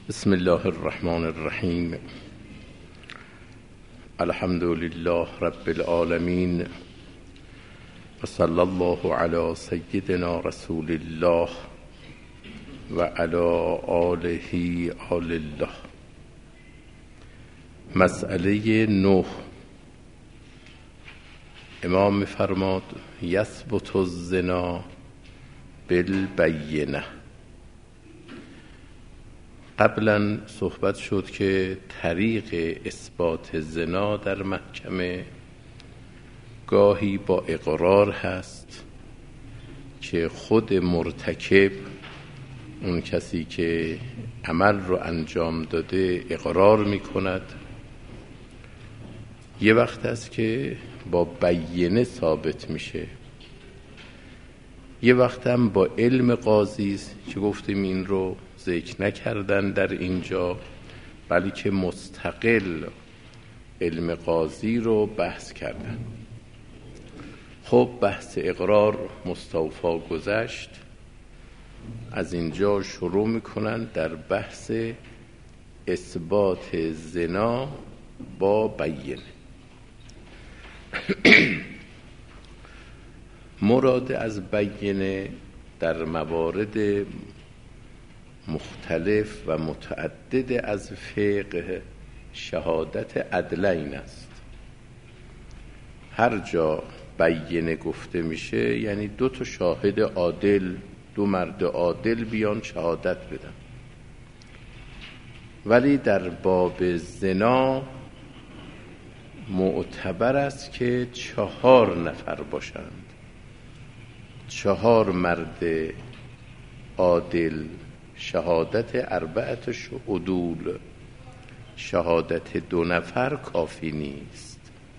بسم الله الرحمن الرحیم. الحمد لله رب العالمین و صلی الله علی سیدنا رسول الله و علی آله آل الله. مسئله 9. امام می‌فرماد یثبت الزنا بالبینه. قبلا صحبت شد که طریق اثبات زنا در محکمه گاهی با اقرار هست که خود مرتکب، اون کسی که عمل رو انجام داده، اقرار می کند. یه وقت هست که با بینه ثابت میشه، یه وقت هم با علم قاضی است که گفتیم این رو ذکر نکردن در اینجا، ولی که مستقل علم قاضی رو بحث کردن. خب بحث اقرار مستوفا گذشت، از اینجا شروع میکنن در بحث اثبات زنا با بینه. مراد از بینه در موارد مختلف و متعدد از فقه شهادت عدلین است. هر جا بینه گفته میشه یعنی 2 شاهد عادل، 2 مرد عادل بیان شهادت بدن. ولی در باب زنا معتبر است که 4 نفر باشند، 4 مرد عادل. شهادت 4 عدول، شهادت 2 نفر کافی نیست.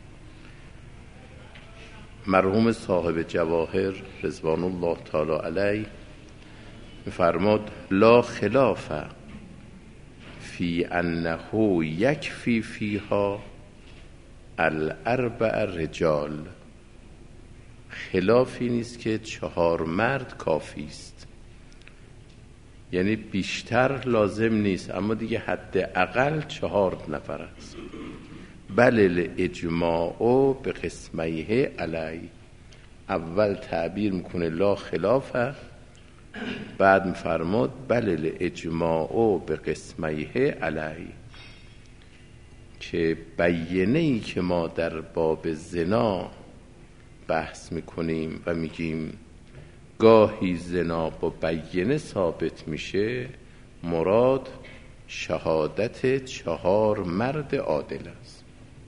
مرحوم صاحب جواهر رضوان الله تعالی علیه می‌فرماد لا خلاف فی انه یکفی فیها 4 رجال. خلافی نیست که 4 مرد کافی است، یعنی بیشتر لازم نیست، اما دیگه حداقل 4 نفر است. بل الاجماع به قسمیه علی. اول تعبیر میکنه لا خلافه، بعد میفرماد بل الاجماع به قسمیه علی، که بینه‌ای که ما در باب زنا بحث میکنیم و میگیم گاهی زنا با بینه ثابت میشه، مراد شهادت 4 مرد عادل است.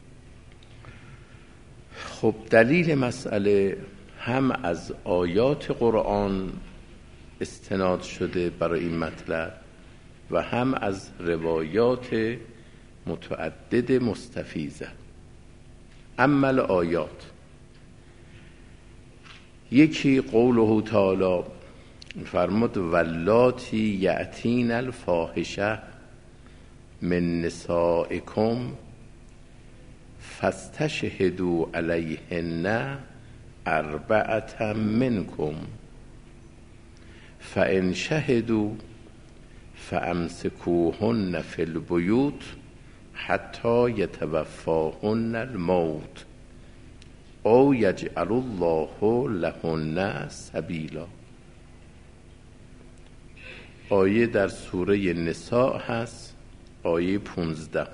خب دلیل مسئله هم از آیات قرآن استناد شده برای این مطلب و هم از روایات متعدد مستفیضه. اما الآیات، یکی قوله تعالی فرمود واللاتی یأتین الفاحشه من نسائکم فاستشهدوا علیهن 4 منکم فإن شهدوا فامسکوهن فی البیوت حتی یتوفاهن الموت او یجعل الله لهن سبیلا. آیه در سوره نساء هست، آیه 15.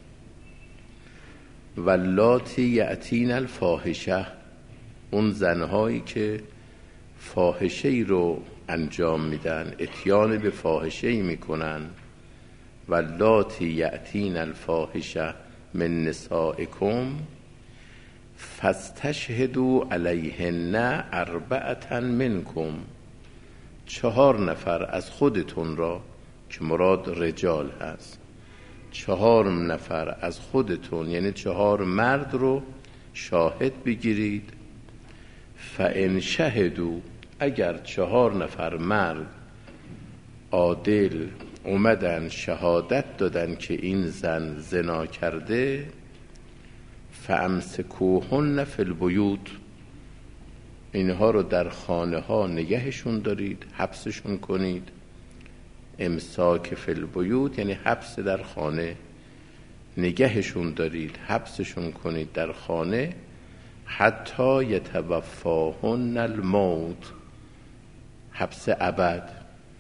واللاتی یأتین الفاحشه، اون زنهایی که فاحشه‌ای رو انجام میدن، اتیان به فاحشه‌ای میکنن. واللاتی یأتین الفاحشه من نسائکم فاستشهدوا علیهن 4 منکم، 4 نفر از خودتون را، که مراد رجال هست، 4 نفر از خودتون یعنی 4 مرد رو شاهد بگیرید. فإن شهدوا، اگر 4 نفر مرد عادل اومدن شهادت دادن که این زن زنا کرده، فامسکوهن فی البیوت، اینها رو در خانه ها نگهشون دارید، حبسشون کنید. امساک فی البیوت یعنی حبس در خانه، نگهشون دارید، حبسشون کنید در خانه، حتی یتوفاهن الموت، حبس ابد،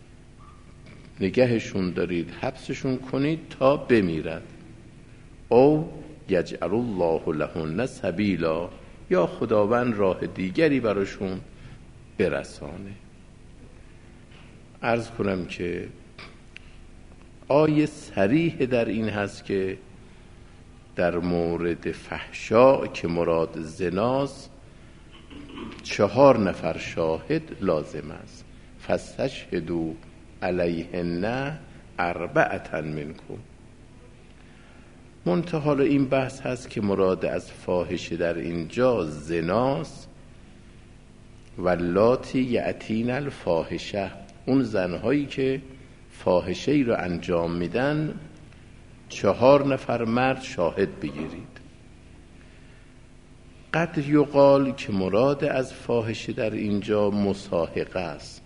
نگهشون دارید، حبسشون کنید تا بمیرد. او یجعل الله لهن سبیلا، یا خداوند راه دیگری براشون برسانه. عرض کنم که آیه صریح در این هست که در مورد فحشا که مراد زناست 4 نفر شاهد لازم است. فاستشهدوا علیهن 4 منکم. منتها این بحث هست که مراد از فاحشه در اینجا زناست. واللاتی یأتین الفاحشه، اون زنهایی که فاحشه ای رو انجام میدن 4 نفر مرد شاهد بگیرید. قد یقال که مراد از فاحشه در اینجا مصاحقه است،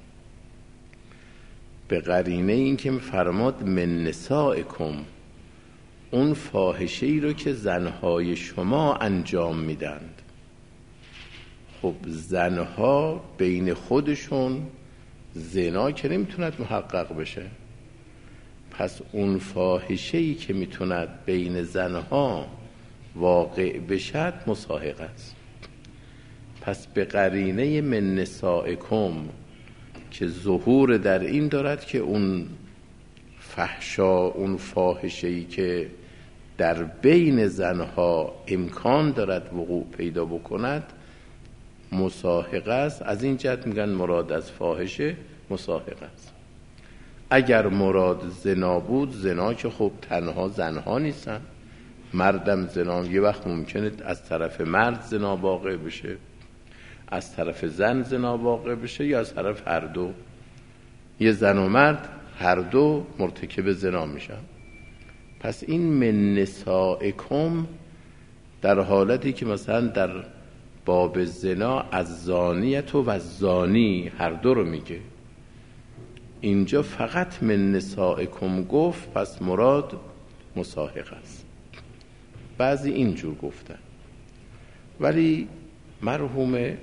به قرینه این که فرماد من نسائکم، اون فاحشه ای رو که زنهای شما انجام میدند. خب زنها بین خودشون زنا که نمیتوند محقق بشه، پس اون فاحشه‌ای که میتوند بین زنها واقع بشد مصاحقه است. پس به قرینه من نسائکم که ظهور در این دارد که اون فحشا، اون فاحشه‌ای که در بین زنها امکان دارد وقوع پیدا بکند مصاحقه است. از این جهت میگن مراد از فاحشه مصاحقه است. اگر مراد زنا بود، زنا که خب تنها زنها نیستن، مردم زنا یه وقت ممکنه از طرف مرد زنا واقع بشه، از طرف زن زنا واقع بشه، یا از طرف هر دو. یه زن و مرد هر دو مرتکب زنا میشن. پس این من نسائکم در حالتی که مثلا در باب زنا از زانیت و زانی هر دو رو میگه، اینجا فقط من نسائکم گفت، پس مراد مصاحقه است. بعضی اینجور گفتن، ولی مرحوم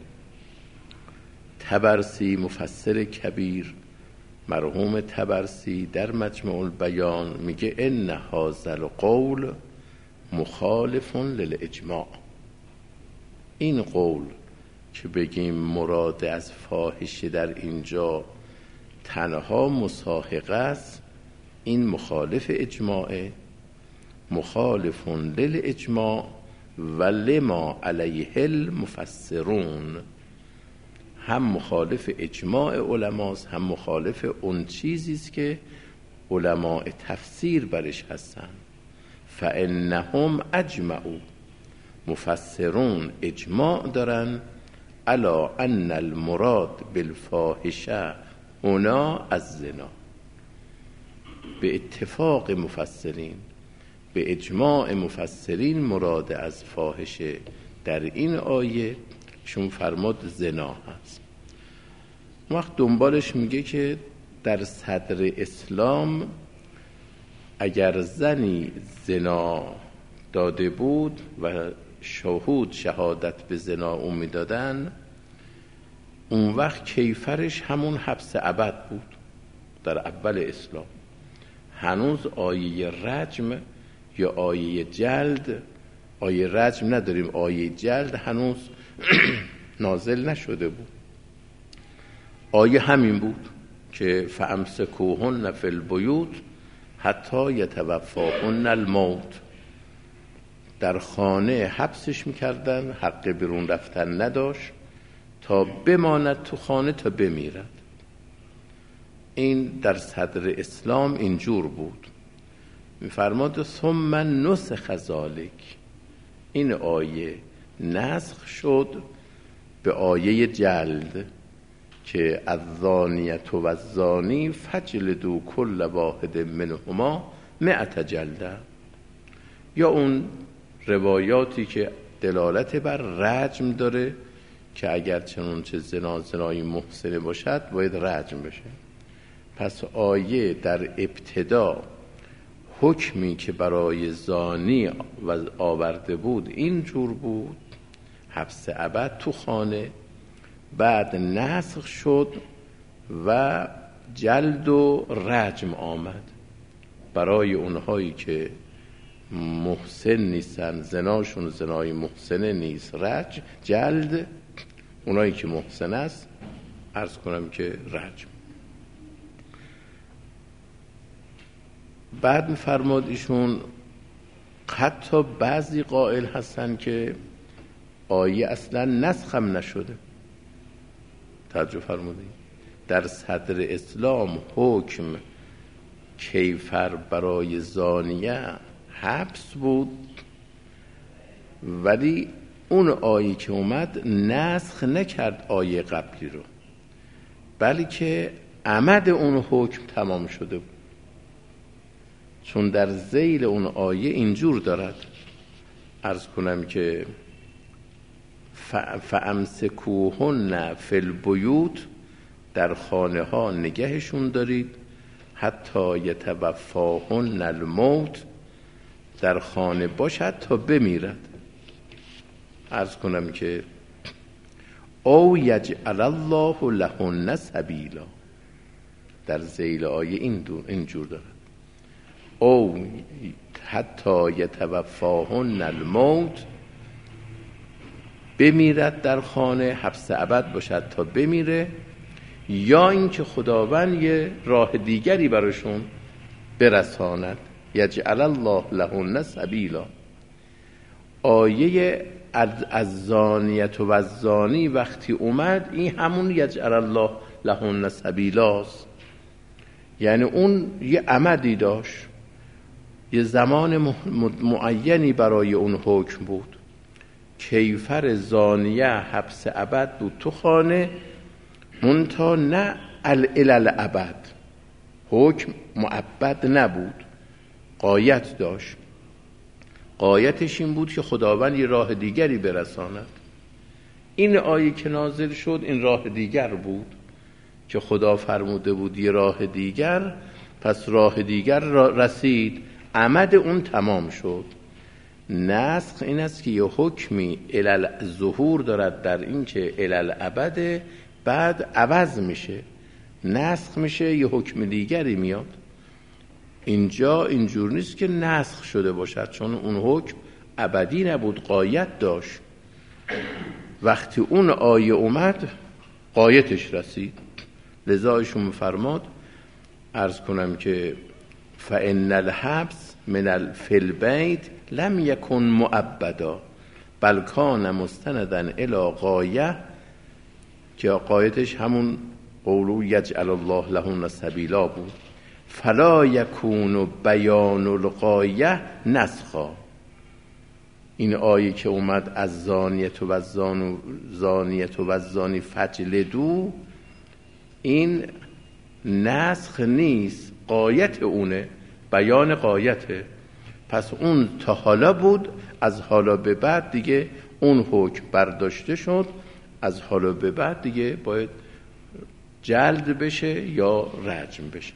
طبرسی مفسر کبیر، مرحوم طبرسی در مجمع البیان میگه ان هذا القول مخالف للاجماع. این قول که بگیم مراد از فاحشه در اینجا تنها مصاحقه است، این مخالف اجماعه، مخالف للاجماع و لما علیه المفسرون. هم مخالف اجماع علماست، هم مخالف اون چیزیست که علماء تفسیر برش هستن. فانهم اجمعوا، مفسرون اجماع دارن الا ان المراد بالفاحشه هنا از زنا. به اتفاق مفسرین، به اجماع مفسرین، مراد از فاحشه در این آیه شون فرماد زنا هست. وقت دنبالش میگه که در صدر اسلام اگر زنی زنا داده بود و شهود شهادت به زنا او میدادن، اون وقت کیفرش همون حبس ابد بود در اول اسلام. هنوز آیه رجم یا آیه جلد، آیه رجم نداریم، آیه جلد هنوز نازل نشده بود. آیه همین بود که فامسکوهن فی البیوت حتی یتوفاهن الموت. در خانه حبسش میکردن، حق بیرون رفتن نداشت تا بماند تو خانه تا بمیرد. این در صدر اسلام اینجور بود. میفرماد ثم نسخ ذلک، این آیه نسخ شد به آیه جلد که الزانیة و الزانی فجلدوا کل واحد منهما 100 جلده، یا اون روایاتی که دلالت بر رجم داره که اگر چنانچه زنای محسنه باشد باید رجم بشه. پس آیه در ابتدا حکمی که برای زانی آورده بود این جور بود، حبس ابد تو خانه، بعد نسخ شد و جلد و رجم آمد برای اونهایی که محسن نیستن، زناشون زنای محسنه نیست، جلد، اونایی که محسن است عرض کنم که رجم. بعد می‌فرماد ایشون حتی بعضی قائل هستن که آیه اصلا نسخ هم نشده. توجه فرمودید در صدر اسلام حکم کیفر برای زانیه حبس بود، ولی اون آیه که اومد نسخ نکرد آیه قبلی رو، بلکه عمد اون حکم تمام شده بود. چون در ذیل اون آیه اینجور دارد، عرض کنم که فامسکوهن فی البیوت، در خانه ها نگهشون دارید، حتی یتوفاهن الموت، در خانه باشد تا بمیرد. عرض کنم که او یجعل الله لهن سبیلا، در ذیل آیه اینجور دارد، او حتی یتوفاهن الموت، بمیرد در خانه، حبس ابد باشد تا بمیره، یا اینکه خداوند یه راه دیگری براشون برساند. یجعل الله لهن سبیلا. آیه از زانیت و الزانی وقتی اومد، این همون یجعل الله لهن سبیلاست، یعنی اون یه عمدی داشت، یه زمان معینی برای اون حکم بود. کیفر زانیه حبس ابد بود تو خانه، منتها نه الالابد، حکم مؤبد نبود، غایت داشت. غایتش این بود که خداوند یه راه دیگری برساند. این آیه که نازل شد این راه دیگر بود که خدا فرموده بود یه راه دیگر، پس راه دیگر رسید، عمد اون تمام شد. نسخ این است که یه حکمی ظهور دارد در این که الالابد، بعد عوض میشه، نسخ میشه، یه حکم دیگری میاد. اینجا اینجور نیست که نسخ شده باشد، چون اون حکم ابدی نبود، غایت داشت. وقتی اون آیه اومد غایتش رسید، لذا ایشون فرماد، عرض کنم که فإن الحبس من فی البیت لم یکن مؤبدا بل کان مستندا الی غایه، که غایتش همون قولو یجعل الله لهن سبیلا بود. فلا یکون بیان الغایه نسخا. این آیه که اومد از زانیت و الزانی فجلدو، این نسخ نیست، غایت اونه، بیان غایته. پس اون تا حالا بود، از حالا به بعد دیگه اون حکم برداشته شد، از حالا به بعد دیگه باید جلد بشه یا رجم بشه.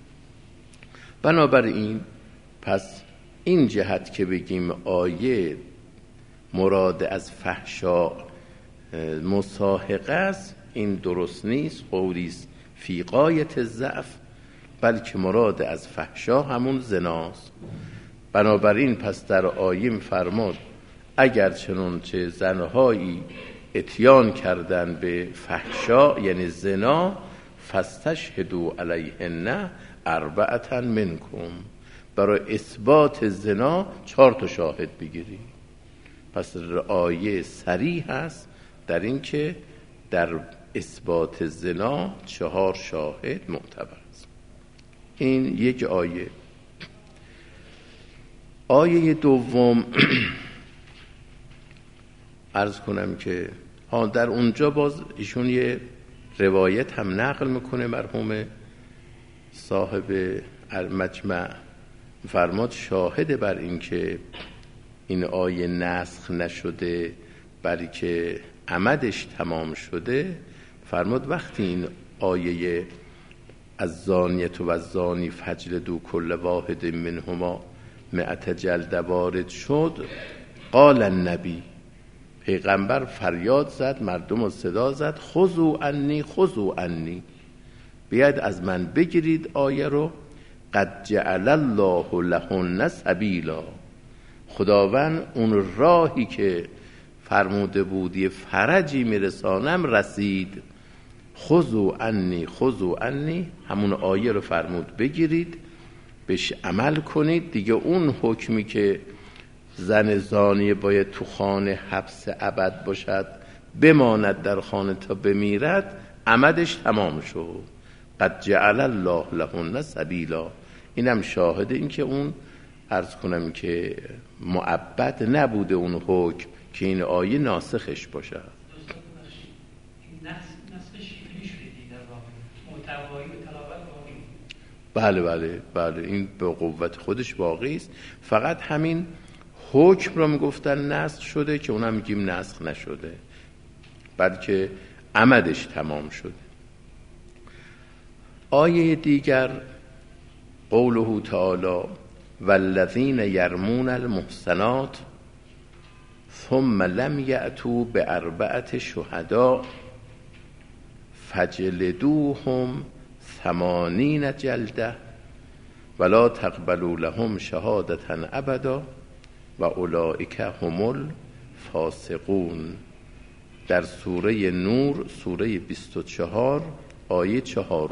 بنابراین پس این جهت که بگیم آیه مراد از فحشا مساحقه است، این درست نیست، قولی است فی غایت ضعف، بلکه مراد از فحشا همون زناست. بنابراین پس در آیه می‌فرماد اگر چنانچه زنهایی اتیان کردن به فحشا یعنی زنا، فاستشهدوا علیهن اربعة منکم، برای اثبات زنا 4 شاهد بگیری. پس آیه صریح هست در این که در اثبات زنا 4 شاهد معتبر است. این یک آیه. آیه دوم عرض کنم که در اونجا باز ایشون یه روایت هم نقل میکنه، مرحوم صاحب المجمع فرماد شاهد بر این که این آیه نسخ نشده بلکه عمدش تمام شده. فرماد وقتی این آیه از زانیت و از زانی فجلدوا کل واحد منهما 100 جلده وارد شد، قال النبی، پیغمبر فریاد زد، مردم رو صدا زد، خذوا عنی خذوا عنی، بیاید از من بگیرید آیه رو، قد جعل الله لهن سبیلا، خداوند اون راهی که فرموده بود یه فرجی میرسانم رسید. خذوا عنی خذوا عنی، همون آیه رو فرمود بگیرید بهش عمل کنید دیگه. اون حکمی که زن زانیه باید تو خانه حبس ابد باشد، بماند در خانه تا بمیرد، عمدش تمام شد. قد جعل الله لهن سبیلا، اینم شاهد این که اون عرض کنم که مؤبد نبوده اون حکم که این آیه ناسخش باشه. بله این به قوت خودش واقعی است، فقط همین حکم رو میگفتن نسخ شده که اونم میگیم نسخ نشده، بلکه عمدش تمام شده. آیه دیگر قوله تعالی والذین یرمون المحصنات ثم لم یأتوا بأربعة شهداء فجلدوهم 80 جلده ولا تقبلوا لهم شهادة ابدا و اولئک هم الفاسقون. در سوره نور، سوره 24 آیه 4.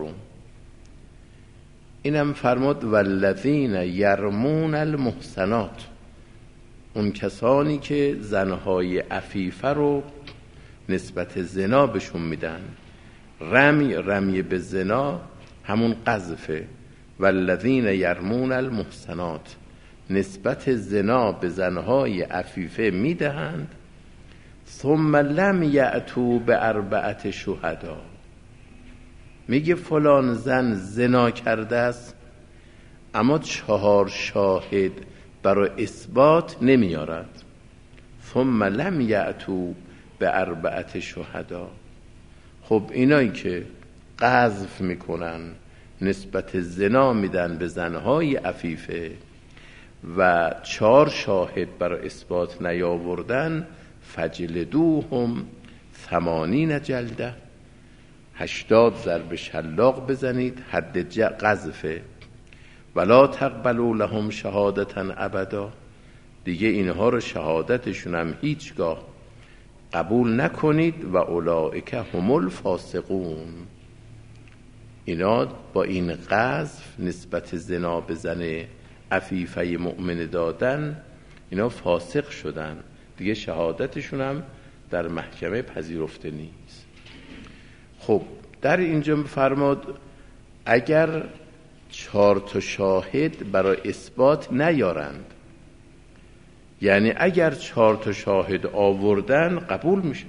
اینم فرمود والذین یرمون المحصنات، اون کسانی که زنهای عفیفه رو نسبت زنا بهشون میدن. رمی به زنا همون قذفه. والذین یرمون المحصنات، نسبت زنا به زنهای عفیفه میدهند. ثم لم یأتوا بأربعة شهدا، میگه فلان زن زنا کرده است اما 4 شاهد برای اثبات نمیارد. ثم لم یأتوا بأربعة شهدا، خب اینایی که قذف میکنن، نسبت زنا میدن به زنهای عفیفه و 4 شاهد برای اثبات نیاوردن، فجلدوهم 80 جلده، 80 ضرب شلاق بزنید، حد قذفه. ولا تقبلوا لهم شهادة ابدا، دیگه اینها رو شهادتشون هم هیچگاه قبول نکنید. و اولئک هم الفاسقون، اینا با این قذف نسبت زنا به زن عفیفه مؤمن دادن، اینا فاسق شدن، دیگه شهادتشون هم در محکمه پذیرفته نیست. خب در اینجا فرمود اگر 4 تا شاهد برای اثبات نیارند، یعنی اگر 4 تا شاهد آوردن قبول میشه.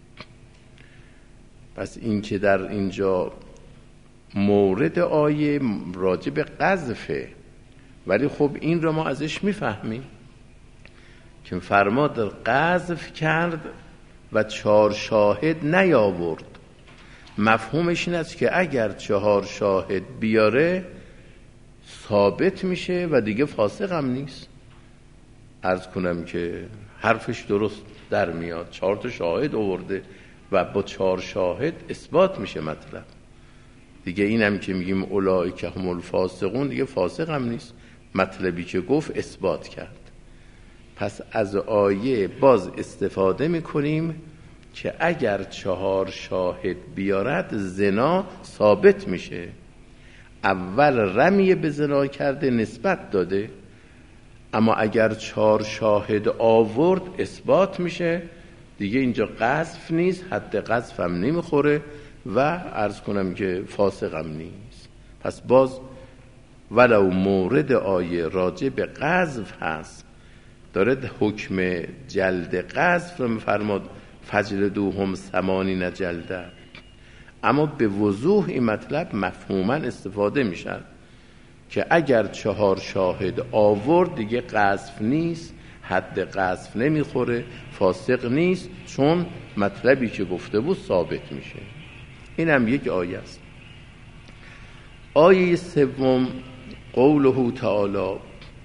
پس این که در اینجا مورد آیه راجع به قذفه، ولی خب این رو ما ازش میفهمیم که فرماد قذف کرد و 4 شاهد نیاورد. مفهومش این است که اگر 4 شاهد بیاره ثابت میشه و دیگه فاسق هم نیست. عرض کنم که حرفش درست در میاد، 4 تا شاهد آورده و با 4 شاهد اثبات میشه مطلب دیگه. اینم که میگیم اولئک هم الفاسقون، دیگه فاسق هم نیست، مطلبی که گفت اثبات کرد. پس از آیه باز استفاده میکنیم که اگر 4 شاهد بیارد زنا ثابت میشه. اول رمی به زنا کرده، نسبت داده، اما اگر 4 شاهد آورد اثبات میشه دیگه. اینجا قذف نیست، حد قذف هم نمیخوره و عرض کنم که فاسق هم نیست. پس باز ولو مورد آیه راجع به قذف هست، داره حکم جلد قذف رو میفرماد فجلدوهم 80 جلده، اما به وضوح این مطلب مفهوما استفاده میشه که اگر 4 شاهد آورد دیگه قذف نیست، حد قذف نمیخوره، فاسق نیست، چون مطلبی که گفته بود ثابت میشه. این هم یک آیه است. آیه سوم قوله تعالی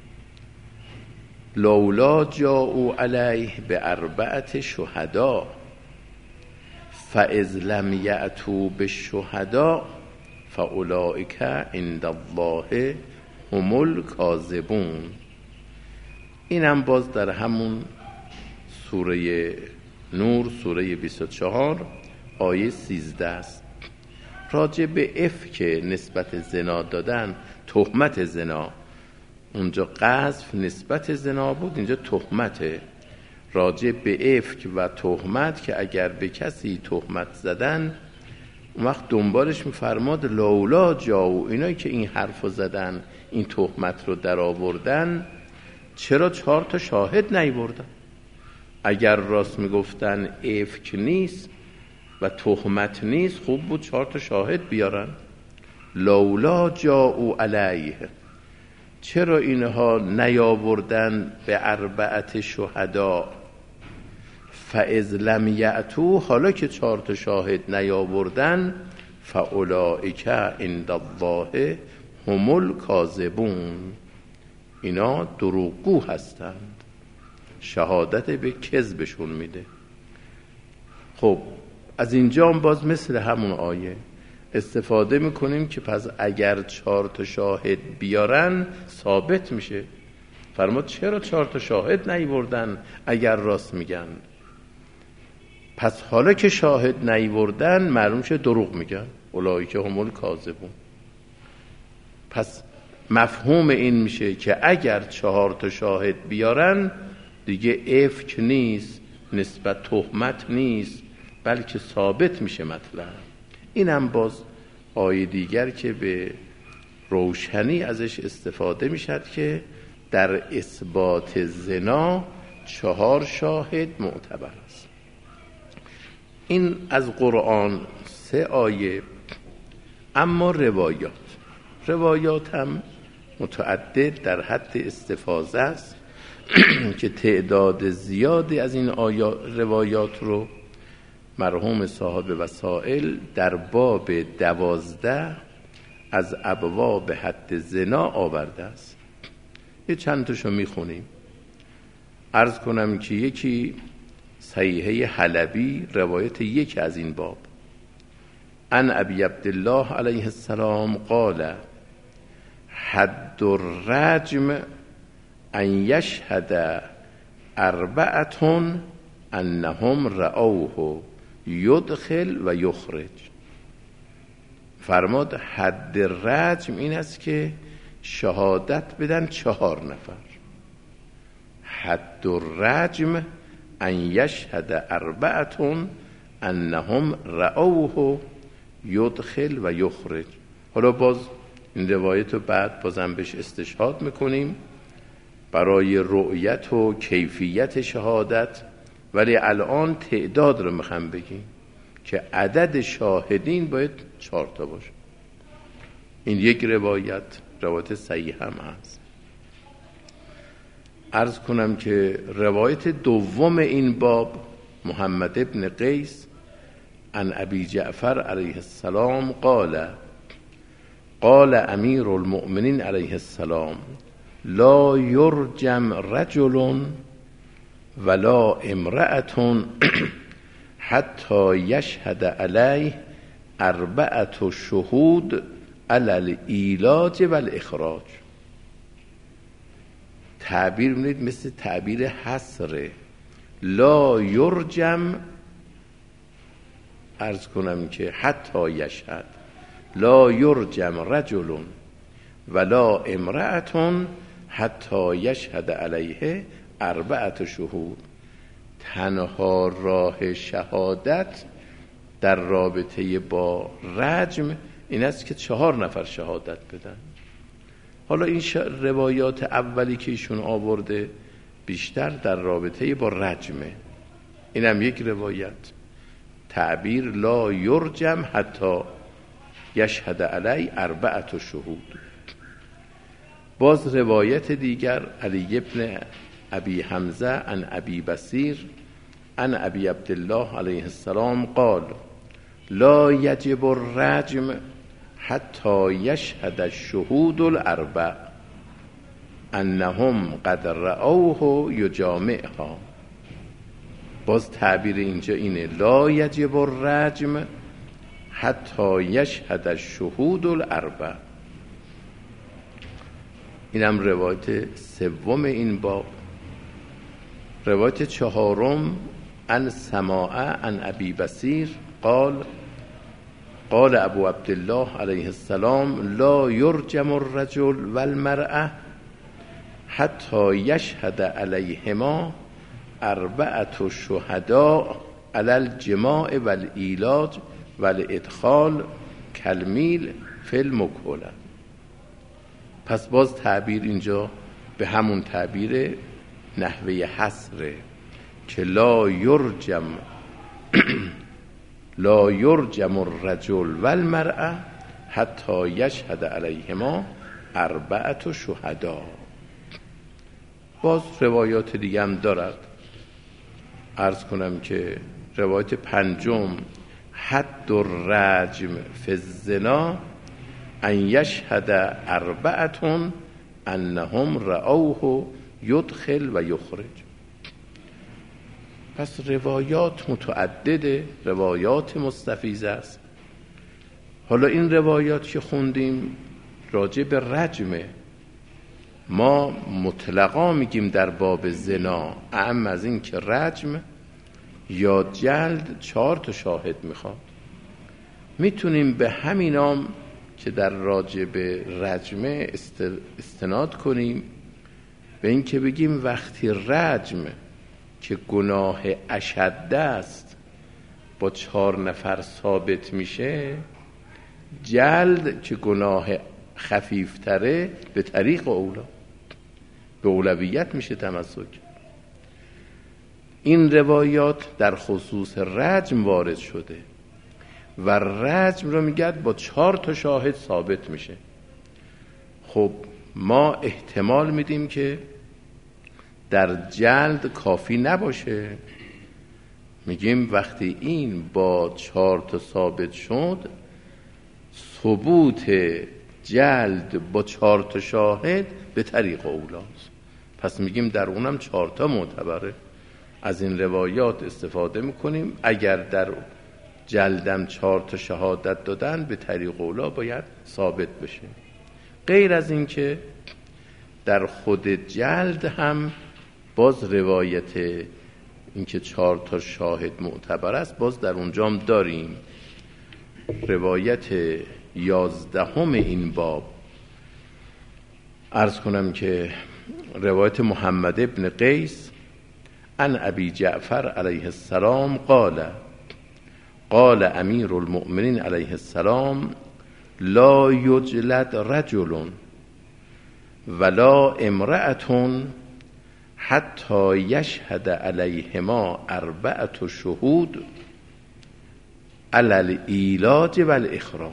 لولا جاءوا علیه باربعة شهداء فاذ لم یأتوا بالشهداء فاولئک عند الله هم الکاذبون. اینم باز در همون سوره نور سوره 24 آیه 13 است. راجع به افک نسبت زنا دادن، تهمت زنا، اونجا قذف نسبت زنا بود، اینجا تهمته. راجع به افک و تهمت که اگر به کسی تهمت زدن اون وقت دنبالش میفرماد لولا جاو، اینایی که این حرفو زدن، این تهمت رو در آوردن، چرا 4 تا شاهد نیاوردن؟ اگر راست میگفتن افک نیست و تهمت نیست، خوب بود 4 تا شاهد بیارن. لولا جاءوا علیه، چرا اینها نیاوردن به اربعة شهدا؟ فاذ لم یأتوا، حالا که 4 تا شاهد نیاوردن، فاولئک عند الله هم الکاذبون، اینا دروغگو هستند، شهادت به کذبشون میده. خب از اینجا باز مثل همون آیه استفاده میکنیم که پس اگر 4 تا شاهد بیارن ثابت میشه. فرمود چرا 4 تا شاهد نیاوردن اگر راست میگن؟ پس حالا که شاهد نیاوردن معلوم شه دروغ میگن، اولئک هم الکاذبون. پس مفهوم این میشه که اگر 4 تا شاهد بیارن دیگه افک نیست، نسبت تهمت نیست، بلکه ثابت میشه مطلب. اینم باز آیه دیگر که به روشنی ازش استفاده میشد که در اثبات زنا 4 شاهد معتبر است. این از قرآن 3 آیه. اما روایات هم متعدد در حد استفاضه است که تعداد زیادی از این روایات رو مرحوم صاحب وسائل در باب 12 از ابواب حد زنا آورده است. یه چند تاشو میخونیم. عرض کنم که یکی صحیحه حلبی روایت یک از این باب، عن ابی عبدالله علیه السلام قال حد الرجم ان یشهد 4 انهم رأوه یدخل و یخرج. فرماد حد رجم این است که شهادت بدن 4 نفر. حد الرجم ان یشهد 4 انهم رأوه یدخل و یخرج. حالا باز این روایت رو بعد بازم بهش استشهاد میکنیم برای رؤیت و کیفیت شهادت، ولی الان تعداد رو میخوام بگیم که عدد شاهدین باید 4 تا باشه. این یک روایت صحیح هم هست. عرض کنم که روایت دوم این باب محمد ابن قیس عن ابی جعفر علیه السلام قال امیر المؤمنین علیه السلام لا یرجم رجل ولا امرأة حتی یشهد علیه 4 شهود علی الایلاج و الاخراج. تعبیر می‌بینید مثل تعبیر حصره. لا یرجم، عرض کنم که حتی یشهد، لا یرجم رجل ولا امرأة حتی یشهد علیه 4 شهود. تنها راه شهادت در رابطه با رجم این است که 4 نفر شهادت بدن. حالا این روایات اولی که ایشون آورده بیشتر در رابطه با رجمه. اینم یک روایت، تعبیر لا یرجم حتی یشهد علی 4 شهود. باز روایت دیگر علی ابن ابی حمزه عن ابی بصیر عن ابی عبدالله علیه السلام قال لا یجب الرجم حتی یشهد الشهود الاربع انهم قد رأوه یجامعها. باز تعبیر اینجا اینه لا یجب الرجم حتی یشهد الشهود الاربع. اینم روایت سوم این باب. روایت چهارم عن سماعه عن ابی بصیر قال قال ابو عبدالله علیه السلام لا یرجم الرجل والمرأة حتی یشهد علیهما اربعة شهداء علی الجماع والایلاج والادخال کالمیل فی المکحله. پس باز تعبیر اینجا به همون تعبیر نحوه حصره که لا یرجم الرجل والمرأة حتی یشهد علیهما اربعة شهداء. باز روایات دیگه هم دارد. عرض کنم که روایت پنجم حد الرجم فی الزنا ان یشهد اربعة انهم رأوه یدخل و یخرج. پس روایات متعدده، روایات مستفیض است. حالا این روایات که خوندیم راجع به رجمه، ما مطلقا میگیم در باب زنا اعم از این که رجم یا جلد 4 شاهد میخواد. میتونیم به همینام که در راجع به رجمه استناد کنیم به این که بگیم وقتی رجم که گناه اشد است با 4 ثابت میشه، جلد که گناه خفیفتره به طریق اولا به اولویت میشه تمسک. این روایات در خصوص رجم وارد شده و رجم رو میگه با 4 شاهد ثابت میشه. خب ما احتمال میدیم که در جلد کافی نباشه، میگیم وقتی این با 4 ثابت شد، ثبوت جلد با 4 شاهد به طریق اولاست. پس میگیم در اونم 4 معتبره. از این روایات استفاده میکنیم. اگر در جلدم 4 شهادت دادن به طریق اولا باید ثابت بشه. غیر از این که در خود جلد هم باز روایت این که 4 شاهد معتبر است باز در اونجام داریم. روایت 11 این باب عرض کنم که روایت محمد ابن قیس عن ابی جعفر علیه السلام قال امیر المؤمنین علیه السلام لا یجلد رجل ولا امرأة حتی یشهد علیهما 4 شهود علی الایلاج و الاخراج.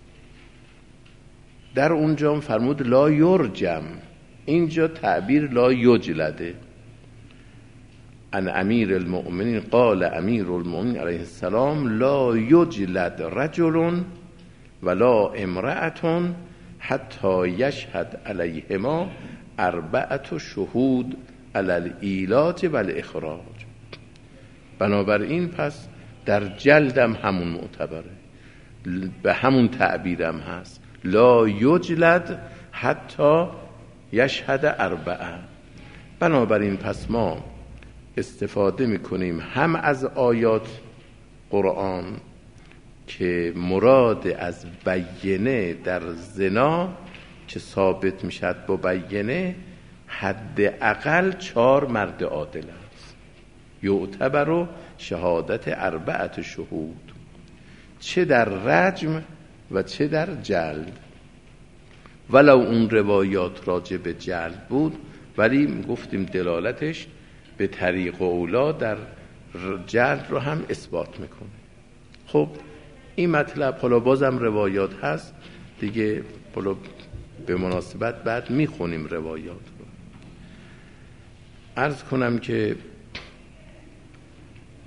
در اونجا فرمود لا یرجم، اینجا تعبیر لا یجلده. ان امیر المؤمنین قال امیر المؤمنین علیه السلام لا یجلد رجل ولا امرأة حتی یشهد علیهما 4 شهود علی الایلاج و الاخراج. بنابراین پس در جلدم همون معتبره، به همون تعبیرم هست لا یجلد حتی یشهد 4. بنابراین پس ما استفاده میکنیم هم از آیات قرآن که مراد از بینه در زنا که ثابت میشد با بینه حداقل 4 مرد عادل است. یعتبر شهادت 4 شهود، چه در رجم و چه در جلد. ولو اون روایات راجع به جلد بود ولی گفتیم دلالتش به طریق اولا در جلد رو هم اثبات میکنه. خب این مطلب حالا بازم روایات هست دیگه، حالا به مناسبت بعد میخونیم روایات رو. عرض کنم که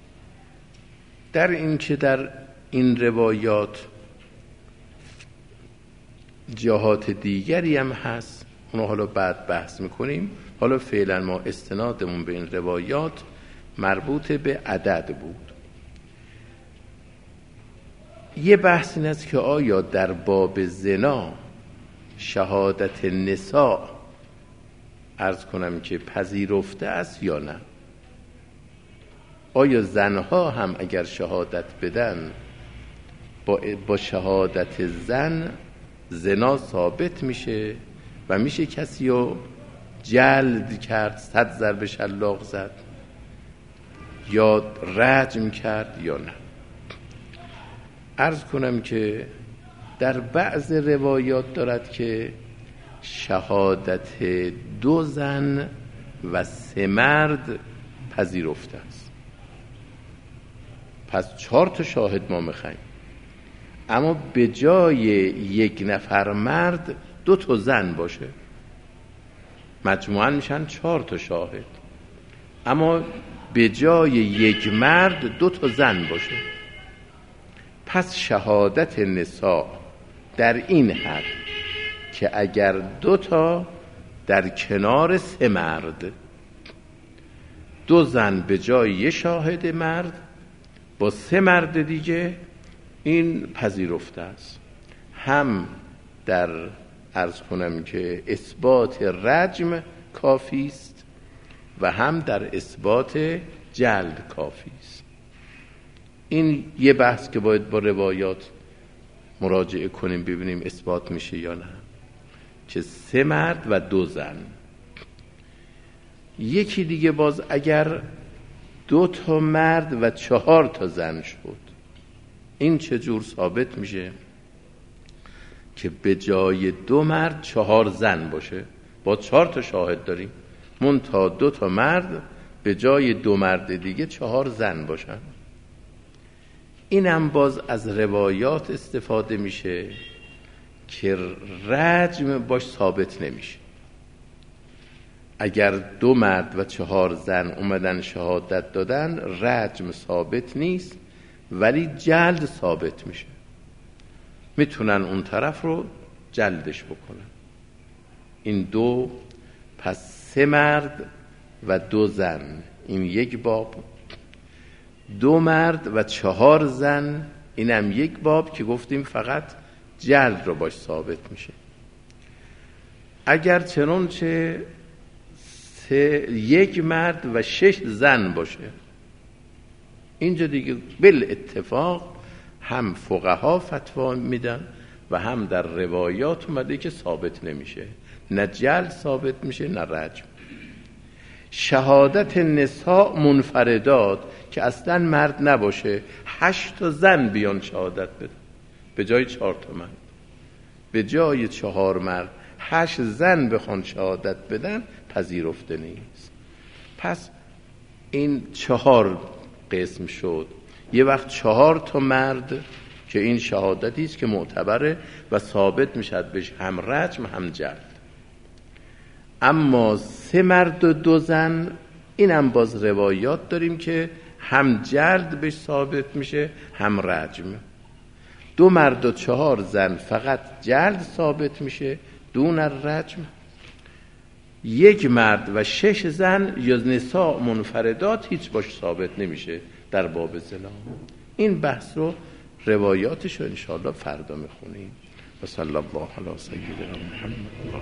در این روایات جهات دیگری هم هست، اونو حالا بعد بحث میکنیم. حالا فعلا ما استنادمون به این روایات مربوط به عدد بود. یه بحث این است که آیا در باب زنا شهادت نساء عرض کنم که پذیرفته است یا نه؟ آیا زنها هم اگر شهادت بدن با شهادت زن زنا ثابت میشه و میشه کسی رو جلد کرد، 100 ضرب شلاق زد یا رجم کرد یا نه؟ عرض کنم که در بعض روایات دارد که شهادت 2 زن و 3 مرد پذیرفته است. پس 4 تا شاهد ما میخوایم، اما به جای 1 نفر مرد 2 تا زن باشه، مجموعاً میشن 4 تا شاهد، اما به جای 1 مرد 2 تا زن باشه. پس شهادت نساء در این حد که اگر 2 تا در کنار 3 مرد، 2 زن به جای 1 شاهد مرد با 3 مرد دیگه، این پذیرفته است. هم در عرض کنم که اثبات رجم کافی است و هم در اثبات جلد کافی است. این یه بحث که باید با روایات مراجعه کنیم ببینیم اثبات میشه یا نه، که 3 مرد و 2 زن. یکی دیگه باز اگر 2 تا مرد و 4 تا زن شد، این چجور ثابت میشه؟ که به جای 2 مرد 4 زن باشه، با 4 تا شاهد داریم، منتها 2 تا مرد به جای 2 مرد دیگه 4 زن باشن. اینم باز از روایات استفاده میشه که رجم باش ثابت نمیشه. اگر 2 مرد و 4 زن اومدن شهادت دادن، رجم ثابت نیست ولی جلد ثابت میشه، میتونن اون طرف رو جلدش بکنن. این 2، پس 3 مرد و 2 زن این یک باب، 2 مرد و 4 زن اینم یک باب که گفتیم فقط جلد رو باش ثابت میشه. اگر چنانچه 1 مرد و 6 زن باشه، اینجا دیگه بالاتفاق هم فقها فتوا میدن و هم در روایات اومده که ثابت نمیشه، نه جلد ثابت میشه نه رجم. شهادت نساء منفردات که اصلا مرد نباشه، 8 تا زن بیان شهادت بدن به جای 4 تا مرد، به جای 4 مرد 8 زن بخوان شهادت بدن، پذیرفته نیست. پس این 4 قسم شد. یه وقت 4 تا مرد که این شهادتی است که معتبره و ثابت میشد بهش هم رجم هم جلد. اما 3 مرد و 2 زن اینم باز روایات داریم که هم جلد بهش ثابت میشه هم رجم. 2 مرد و 4 زن فقط جلد ثابت میشه دون رجم. 1 مرد و 6 زن یا نساء منفردات هیچ باش ثابت نمیشه در باب زنا. این بحث رو روایاتش رو انشاءالله فردا میخونیم. و صلی الله علی سیدنا محمد.